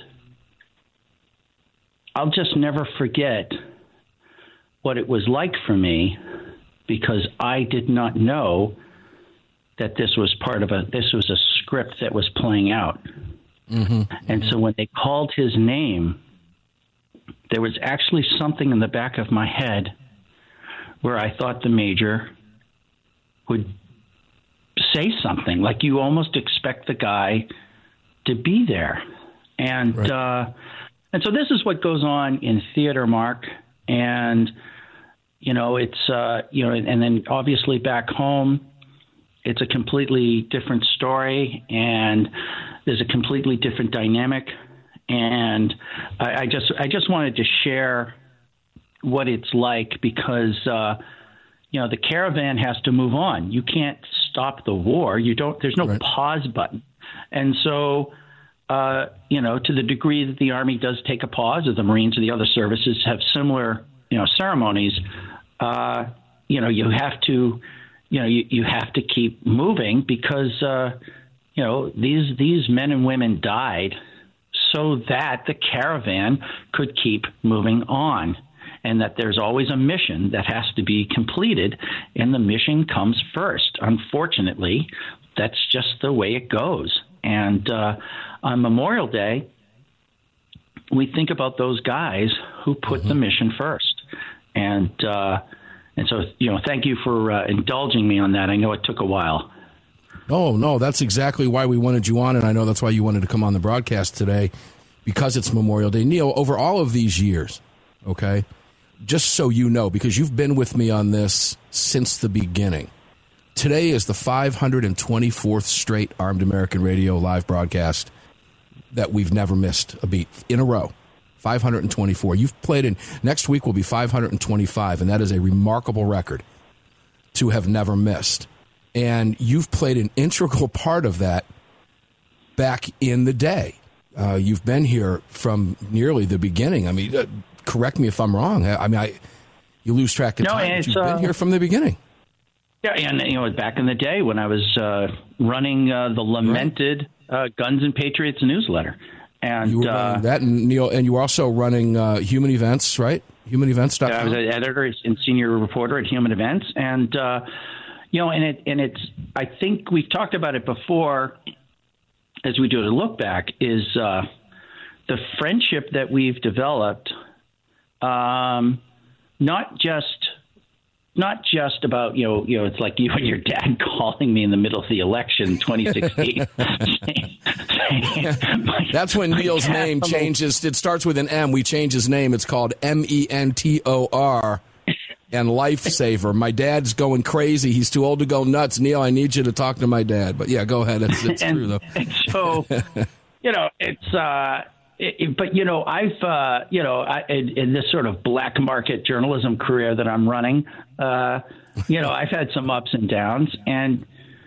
I'll just never forget what it was like for me, because I did not know that this was part of a, this was a script that was playing out. Mm-hmm. And so when they called his name, there was actually something in the back of my head where I thought the major would say something, like you almost expect the guy to be there. And right. uh, and so this is what goes on in theater, Mark. And, you know, it's, uh, you know, and then obviously back home, it's a completely different story, and there's a completely different dynamic. And I, I just I just wanted to share what it's like, because, uh, you know, the caravan has to move on. You can't stop the war. You don't. There's no right. pause button. And so, uh, you know, to the degree that the Army does take a pause, or the Marines or the other services have similar, you know, ceremonies, uh, you know, you have to, you know, you, you have to keep moving, because, uh, you know, these these men and women died so that the caravan could keep moving on, and that there's always a mission that has to be completed, and the mission comes first. Unfortunately, that's just the way it goes. And uh, on Memorial Day, we think about those guys who put mm-hmm. the mission first. And uh, and so, you know, thank you for uh, indulging me on that. I know it took a while. Oh, no, that's exactly why we wanted you on, and I know that's why you wanted to come on the broadcast today, because it's Memorial Day. Neil, over all of these years, okay, just so you know, because you've been with me on this since the beginning, today is the five hundred twenty-fourth straight Armed American Radio live broadcast that we've never missed a beat in a row. five hundred twenty-four. You've played in, next week will be five hundred twenty-five, and that is a remarkable record to have never missed. And you've played an integral part of that back in the day. Uh, you've been here from nearly the beginning. I mean, uh, correct me if I'm wrong. I, I mean, I, you lose track of no, time. But you've uh, been here from the beginning. Yeah, and you know, back in the day when I was uh, running uh, the lamented right. uh, Guns and Patriots newsletter, and you were uh, that, and Neil, and you were also running uh, Human Events, right? human events dot com. I was an editor and senior reporter at Human Events, and uh, you know, and it and it's. I think we've talked about it before, as we do a look back, is uh, the friendship that we've developed. Um, not just. Not just about, you know, you know, it's like you and your dad calling me in the middle of the election, twenty sixteen. That's when Neil's name changes. It starts with an M. We change his name. It's called M E N T O R and Lifesaver. My dad's going crazy. He's too old to go nuts. Neil, I need you to talk to my dad. But, yeah, go ahead. It's, it's and, true, though. And so, you know, it's uh, – It, but, you know, I've, uh, you know, I, in, in this sort of black market journalism career that I'm running, uh, you know, I've had some ups and downs, and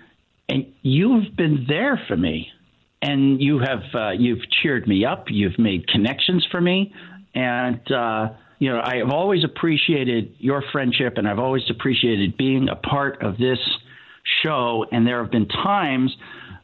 and you've been there for me, and you have uh, you've cheered me up. You've made connections for me, and, uh, you know, I have always appreciated your friendship, and I've always appreciated being a part of this show. And there have been times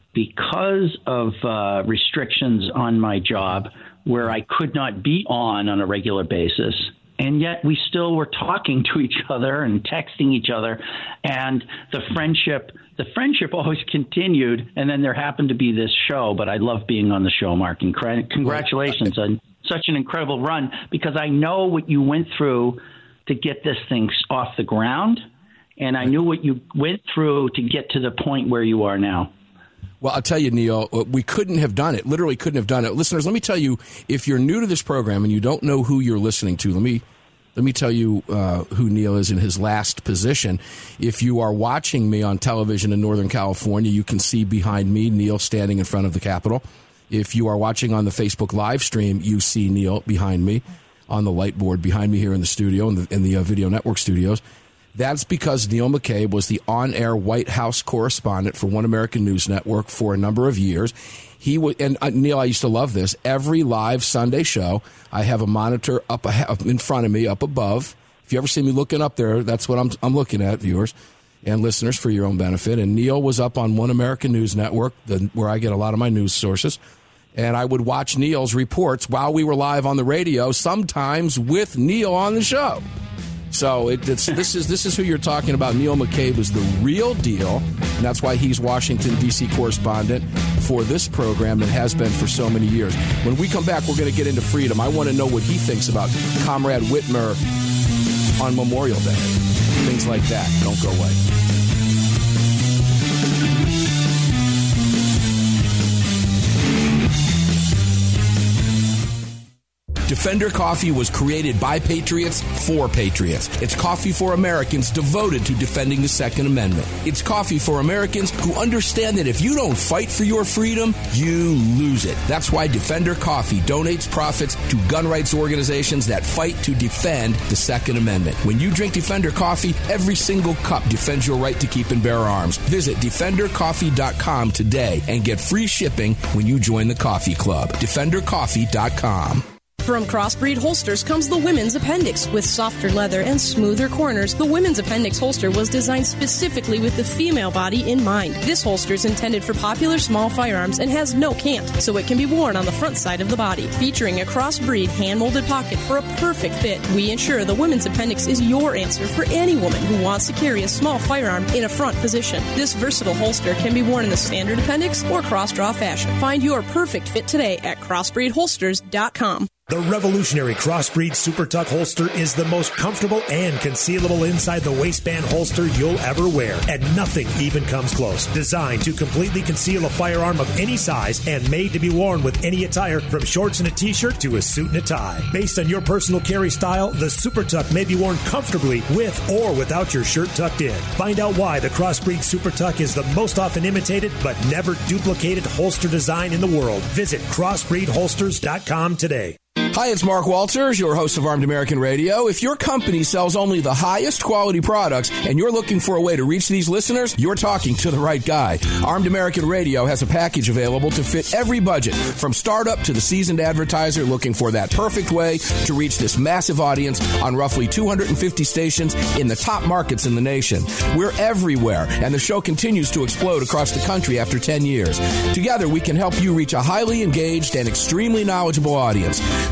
because of uh, restrictions on my job where I could not be on on a regular basis. And yet we still were talking to each other and texting each other. And the friendship, the friendship always continued. And then there happened to be this show. But I love being on the show, Mark. And congratulations on such an incredible run, because I know what you went through to get this thing off the ground. And I knew what you went through to get to the point where you are now. Well, I'll tell you, Neil, we couldn't have done it. Literally couldn't have done it. Listeners, let me tell you, if you're new to this program and you don't know who you're listening to, let me let me tell you uh, who Neil is in his last position. If you are watching me on television in Northern California, you can see behind me Neil standing in front of the Capitol. If you are watching on the Facebook live stream, you see Neil behind me on the light board behind me here in the studio, in the, in the uh, Video Network studios. That's because Neil McCabe was the on-air White House correspondent for One American News Network for a number of years. He w- and uh, Neil, I used to love this. Every live Sunday show, I have a monitor up, a- up in front of me, up above. If you ever see me looking up there, that's what I'm, I'm looking at, viewers and listeners, for your own benefit. And Neil was up on One American News Network, the, where I get a lot of my news sources. And I would watch Neil's reports while we were live on the radio, sometimes with Neil on the show. So it, it's, this is this is who you're talking about. Neil McCabe is the real deal, and that's why he's Washington, D C correspondent for this program and has been for so many years. When we come back, we're going to get into freedom. I want to know what he thinks about Comrade Whitmer on Memorial Day, things like that. Don't go away. Defender Coffee was created by patriots for patriots. It's coffee for Americans devoted to defending the Second Amendment. It's coffee for Americans who understand that if you don't fight for your freedom, you lose it. That's why Defender Coffee donates profits to gun rights organizations that fight to defend the Second Amendment. When you drink Defender Coffee, every single cup defends your right to keep and bear arms. Visit defender coffee dot com today and get free shipping when you join the coffee club. defender coffee dot com. From Crossbreed Holsters comes the Women's Appendix. With softer leather and smoother corners, the Women's Appendix holster was designed specifically with the female body in mind. This holster is intended for popular small firearms and has no cant, so it can be worn on the front side of the body. Featuring a crossbreed hand-molded pocket for a perfect fit, we ensure the Women's Appendix is your answer for any woman who wants to carry a small firearm in a front position. This versatile holster can be worn in the standard appendix or cross-draw fashion. Find your perfect fit today at crossbreed holsters dot com. The revolutionary Crossbreed Super Tuck holster is the most comfortable and concealable inside the waistband holster you'll ever wear, and nothing even comes close. Designed to completely conceal a firearm of any size and made to be worn with any attire, from shorts and a t-shirt to a suit and a tie. Based on your personal carry style, the Super Tuck may be worn comfortably with or without your shirt tucked in. Find out why the Crossbreed Super Tuck is the most often imitated but never duplicated holster design in the world. Visit crossbreed holsters dot com today. Hi, it's Mark Walters, your host of Armed American Radio. If your company sells only the highest quality products and you're looking for a way to reach these listeners, you're talking to the right guy. Armed American Radio has a package available to fit every budget, from startup to the seasoned advertiser looking for that perfect way to reach this massive audience on roughly two hundred fifty stations in the top markets in the nation. We're everywhere, and the show continues to explode across the country after ten years. Together, we can help you reach a highly engaged and extremely knowledgeable audience. To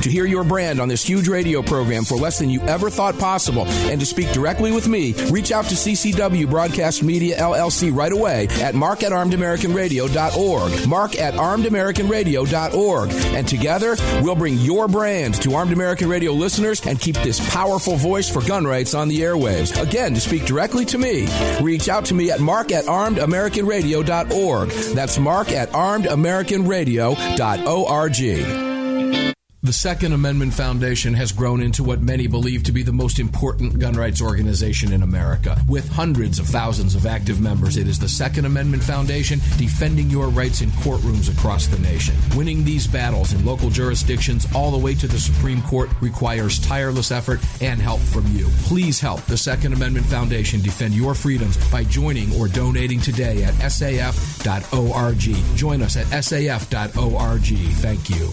to hear your brand on this huge radio program for less than you ever thought possible and to speak directly with me, reach out to C C W Broadcast Media, L L C right away at mark at armed american radio dot org. Mark at armed american radio dot org. And together, we'll bring your brand to Armed American Radio listeners and keep this powerful voice for gun rights on the airwaves. Again, to speak directly to me, reach out to me at mark at armed american radio dot org. That's mark at armed american radio dot org. The Second Amendment Foundation has grown into what many believe to be the most important gun rights organization in America. With hundreds of thousands of active members, it is the Second Amendment Foundation defending your rights in courtrooms across the nation. Winning these battles in local jurisdictions all the way to the Supreme Court requires tireless effort and help from you. Please help the Second Amendment Foundation defend your freedoms by joining or donating today at S A F dot org. Join us at S A F dot org. Thank you.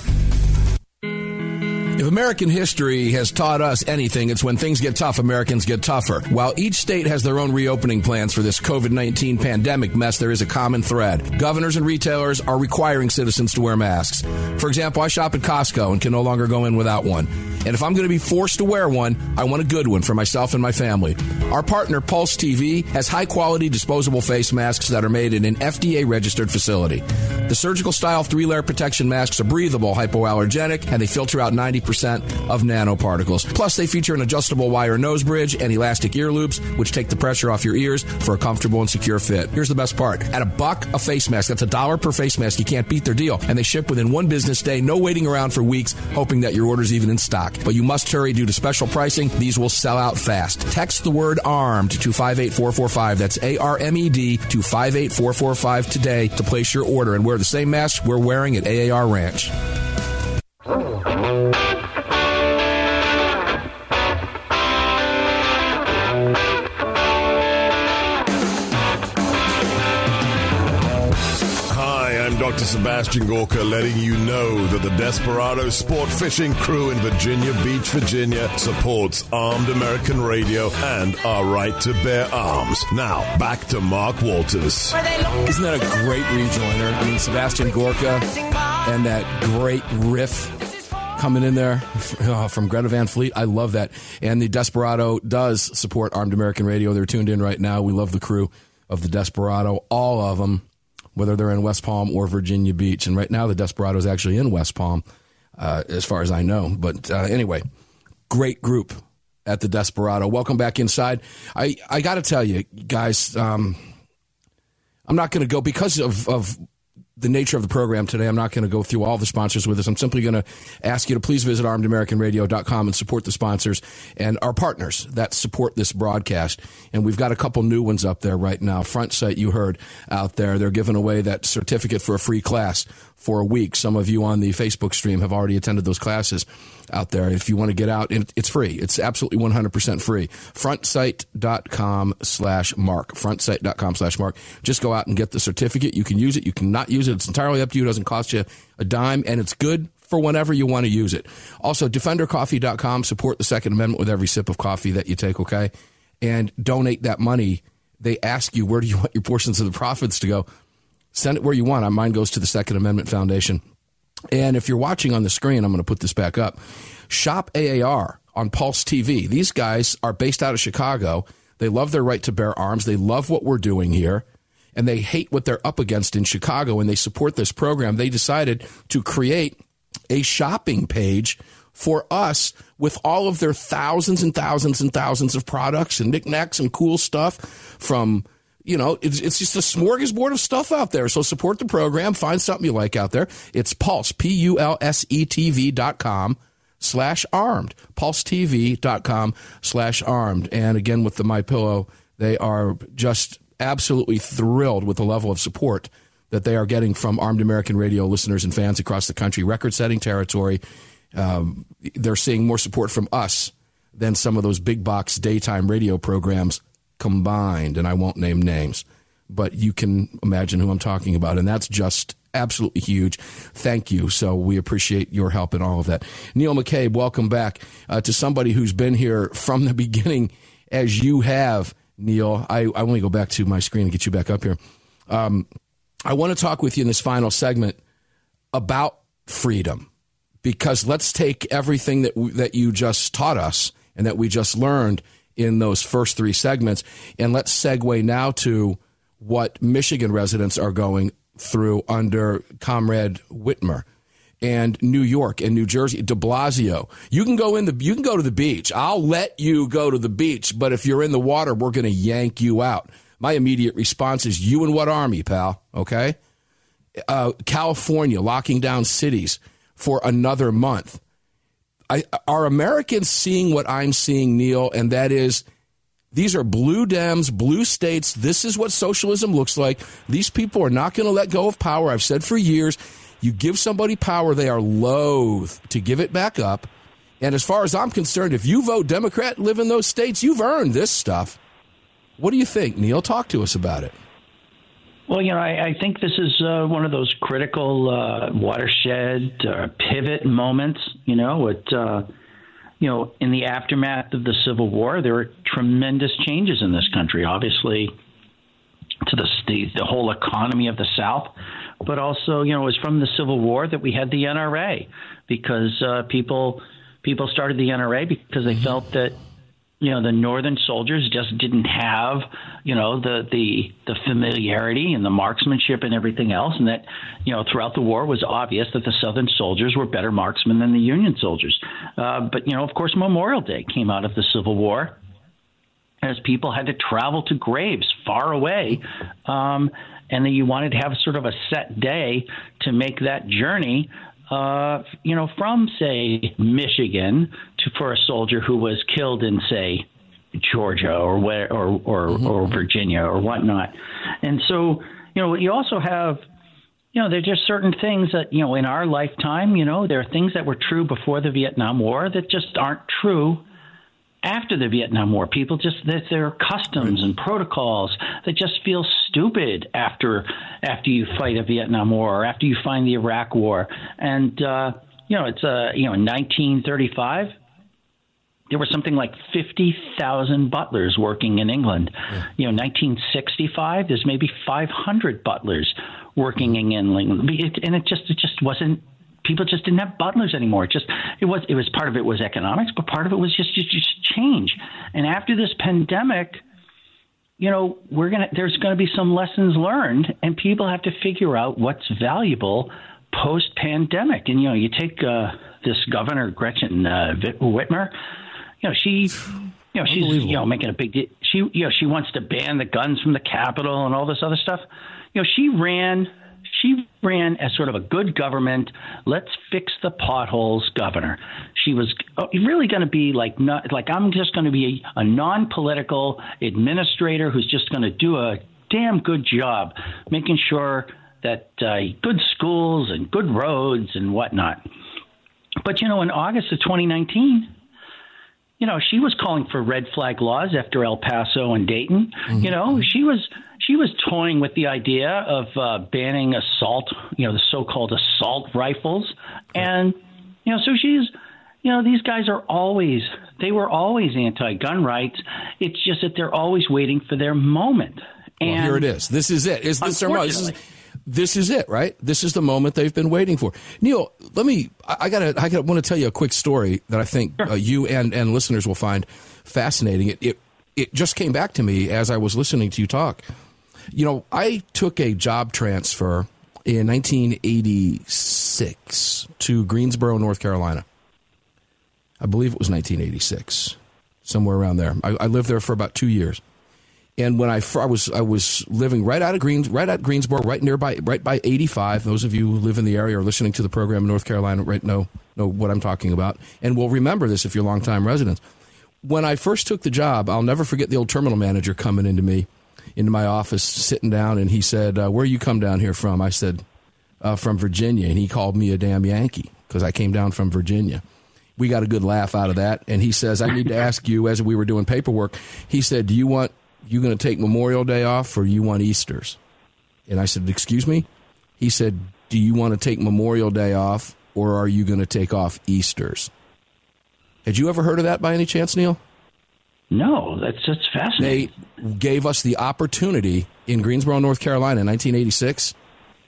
If American history has taught us anything, it's when things get tough, Americans get tougher. While each state has their own reopening plans for this covid nineteen pandemic mess, there is a common thread. Governors and retailers are requiring citizens to wear masks. For example, I shop at Costco and can no longer go in without one. And if I'm going to be forced to wear one, I want a good one for myself and my family. Our partner, Pulse T V, has high-quality disposable face masks that are made in an F D A-registered facility. The surgical-style three-layer protection masks are breathable, hypoallergenic, and they filter out ninety percent of nanoparticles. Plus, they feature an adjustable wire nose bridge and elastic ear loops, which take the pressure off your ears for a comfortable and secure fit. Here's the best part. At a buck a face mask, that's a dollar per face mask. You can't beat their deal. And they ship within one business day, no waiting around for weeks, hoping that your order's even in stock. But you must hurry due to special pricing. These will sell out fast. Text the word ARMED to five eight four four five. That's A R M E D to five eight four four five today to place your order and wear the same mask we're wearing at A A R Ranch. Doctor Sebastian Gorka letting you know that the Desperado Sport Fishing Crew in Virginia Beach, Virginia supports Armed American Radio and our right to bear arms. Now, back to Mark Walters. Isn't that a great rejoiner? I mean, Sebastian Gorka and that great riff coming in there uh, from Greta Van Fleet. I love that. And the Desperado does support Armed American Radio. They're tuned in right now. We love the crew of the Desperado, all of them, whether they're in West Palm or Virginia Beach. And right now, the Desperado is actually in West Palm, uh, as far as I know. But uh, anyway, great group at the Desperado. Welcome back inside. I, I got to tell you, guys, um, I'm not going to go, because of, of the nature of the program today, I'm not going to go through all the sponsors with us. I'm simply going to ask you to please visit armed american radio dot com and support the sponsors and our partners that support this broadcast. And we've got a couple new ones up there right now. Front Sight, you heard out there. They're giving away that certificate for a free class for a week. Some of you on the Facebook stream have already attended those classes out there. If you want to get out, it's free. It's absolutely one hundred percent free. frontsight.com slash mark. frontsight.com slash mark. Just go out and get the certificate. You can use it. You cannot use it. It's entirely up to you. It doesn't cost you a dime, and it's good for whenever you want to use it. Also, defender coffee dot com. Support the Second Amendment with every sip of coffee that you take, okay? And donate that money. They ask you, where do you want your portions of the profits to go? Send it where you want. Mine goes to the Second Amendment Foundation. And if you're watching on the screen, I'm going to put this back up. Shop A A R on Pulse T V. These guys are based out of Chicago. They love their right to bear arms. They love what we're doing here. And they hate what they're up against in Chicago, and they support this program. They decided to create a shopping page for us with all of their thousands and thousands and thousands of products and knickknacks and cool stuff from, you know, it's, it's just a smorgasbord of stuff out there. So support the program. Find something you like out there. It's Pulse, P U L S E T V dot com slash armed. Pulse T V dot com slash armed. And again, with the MyPillow, they are just absolutely thrilled with the level of support that they are getting from Armed American Radio listeners and fans across the country. Record-setting territory. Um, they're seeing more support from us than some of those big box daytime radio programs combined, and I won't name names, but you can imagine who I'm talking about, and that's just absolutely huge. Thank you. So we appreciate your help in all of that. Neil McCabe, welcome back uh, to somebody who's been here from the beginning, as you have, Neil. I, I want to go back to my screen and get you back up here. Um, I want to talk with you in this final segment about freedom, because let's take everything that w- that you just taught us and that we just learned in those first three segments, and let's segue now to what Michigan residents are going through under Comrade Whitmer, and New York and New Jersey, de Blasio. You can go in the you can go to the beach. I'll let you go to the beach, but if you're in the water, we're going to yank you out. My immediate response is, you and what army, pal? Okay. Uh, California locking down cities for another month. I, are Americans seeing what I'm seeing, Neil? And that is, these are blue Dems, blue states. This is what socialism looks like. These people are not going to let go of power. I've said for years, you give somebody power, they are loath to give it back up. And as far as I'm concerned, if you vote Democrat and live in those states, you've earned this stuff. What do you think, Neil? Talk to us about it. Well, you know, I, I think this is uh, one of those critical uh, watershed uh, pivot moments. You know, it, uh, you know, in the aftermath of the Civil War, there were tremendous changes in this country, obviously, to the, the, the whole economy of the South. But also, you know, it was from the Civil War that we had the N R A, because uh, people people started the N R A because they felt that, you know, the Northern soldiers just didn't have, you know, the, the the familiarity and the marksmanship and everything else. And that, you know, throughout the war was obvious that the Southern soldiers were better marksmen than the Union soldiers. Uh, but, you know, of course, Memorial Day came out of the Civil War as people had to travel to graves far away. Um, and then you wanted to have sort of a set day to make that journey, uh, you know, from, say, Michigan to for a soldier who was killed in, say, Georgia or where, or or, mm-hmm. or Virginia or whatnot. And so, you know, you also have, you know, there are just certain things that, you know, in our lifetime, you know, there are things that were true before the Vietnam War that just aren't true after the Vietnam War. People just, that there are customs and protocols that just feel stupid after after you fight a Vietnam War or after you find the Iraq War. And, uh, you know, it's, uh, you know, in nineteen thirty-five, there were something like fifty thousand butlers working in England. Yeah. You know, nineteen sixty-five, there's maybe five hundred butlers working in England. It, and it just, it just wasn't, people just didn't have butlers anymore. It just, it was, it was part of it was economics, but part of it was just, just, just change. And after this pandemic, you know, we're going to, there's going to be some lessons learned, and people have to figure out what's valuable post pandemic. And, you know, you take uh, this governor, Gretchen uh, Whitmer, you know, she, you know, she's, you know, making a big deal. She, you know, she wants to ban the guns from the Capitol and all this other stuff. You know, she ran, She ran as sort of a good government, let's fix the potholes governor. She was really going to be like, not, like I'm just going to be a, a non-political administrator who's just going to do a damn good job making sure that uh, good schools and good roads and whatnot. But, you know, in August of twenty nineteen, you know, she was calling for red flag laws after El Paso and Dayton. Mm-hmm. You know, she was she was toying with the idea of uh, banning assault, you know, the so-called assault rifles. And, you know, so she's, you know, these guys are always, they were always anti-gun rights. It's just that they're always waiting for their moment. And well, here it is. This is it. Is this their moment? This is, this is it, right? This is the moment they've been waiting for. Neil, let me, I, I gotta, I gotta want to tell you a quick story that I think sure. uh, you and, and listeners will find fascinating. It, it, it just came back to me as I was listening to you talk. You know, I took a job transfer in nineteen eighty-six to Greensboro, North Carolina. I believe it was nineteen eighty-six, somewhere around there. I, I lived there for about two years. And when I, I was I was living right out of Greens, right at Greensboro, right nearby, right by eighty-five. Those of you who live in the area or listening to the program in North Carolina right know know what I'm talking about, and will remember this if you're longtime residents. When I first took the job, I'll never forget the old terminal manager coming into me, into my office, sitting down, and he said, uh, "Where you come down here from?" I said, uh, "From Virginia," and he called me a damn Yankee because I came down from Virginia. We got a good laugh out of that, and he says, "I need to ask you," as we were doing paperwork, he said, "Do you want you going to take Memorial Day off, or you want Easter's?" And I said, "Excuse me?" He said, "Do you want to take Memorial Day off, or are you going to take off Easter's?" Had you ever heard of that by any chance, Neil? No, that's that's fascinating. They gave us the opportunity in Greensboro, North Carolina in nineteen eighty-six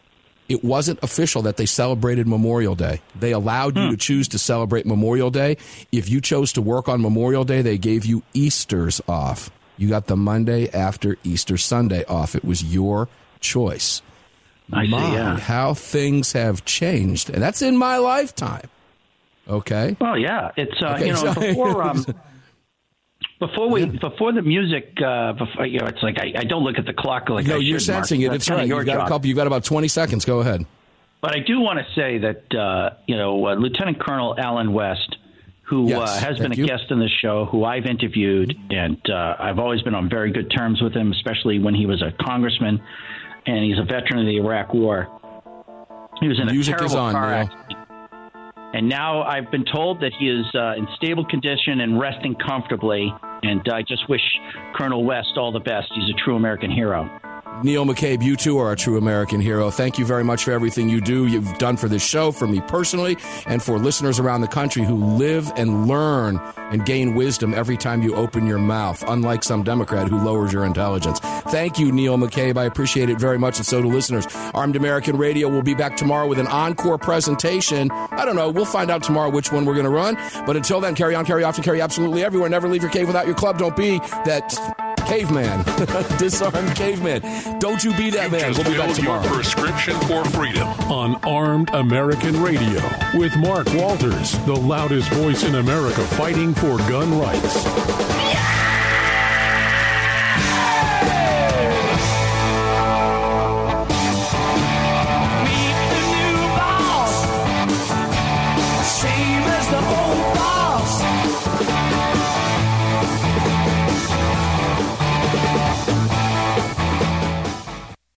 it wasn't official that they celebrated Memorial Day. They allowed you hmm. to choose to celebrate Memorial Day. If you chose to work on Memorial Day, they gave you Easter's off. You got the Monday after Easter Sunday off. It was your choice. I see, my, yeah. how things have changed. And that's in my lifetime. Okay? Well, yeah. It's, uh, okay, you know, so, before... Um, Before we, before the music, uh, before, you know, it's like I, I don't look at the clock like no, I should. you're sensing Mark. it. That's It's right. your You've got job. a couple. You've got about twenty seconds. Go ahead. But I do want to say that uh, you know uh, Lieutenant Colonel Alan West, who Yes, uh, has been a thank you. guest in this show, who I've interviewed, and uh, I've always been on very good terms with him, especially when he was a congressman, and he's a veteran of the Iraq War. He was in Music a terrible is on, car Neil. accident. And now I've been told that he is uh, in stable condition and resting comfortably. And I just wish Colonel West all the best. He's a true American hero. Neil McCabe, you too are a true American hero. Thank you very much for everything you do. You've done for this show, for me personally, and for listeners around the country who live and learn and gain wisdom every time you open your mouth, unlike some Democrat who lowers your intelligence. Thank you, Neil McCabe. I appreciate it very much, and so do listeners. Armed American Radio will be back tomorrow with an encore presentation. I don't know. We'll find out tomorrow which one we're going to run. But until then, carry on, carry often, carry absolutely everywhere. Never leave your cave without your club. Don't be that caveman. Disarmed caveman. Don't you be that you man. Just We'll be back filled tomorrow. Your prescription for freedom on Armed American Radio with Mark Walters, the loudest voice in America fighting for gun rights. Yeah!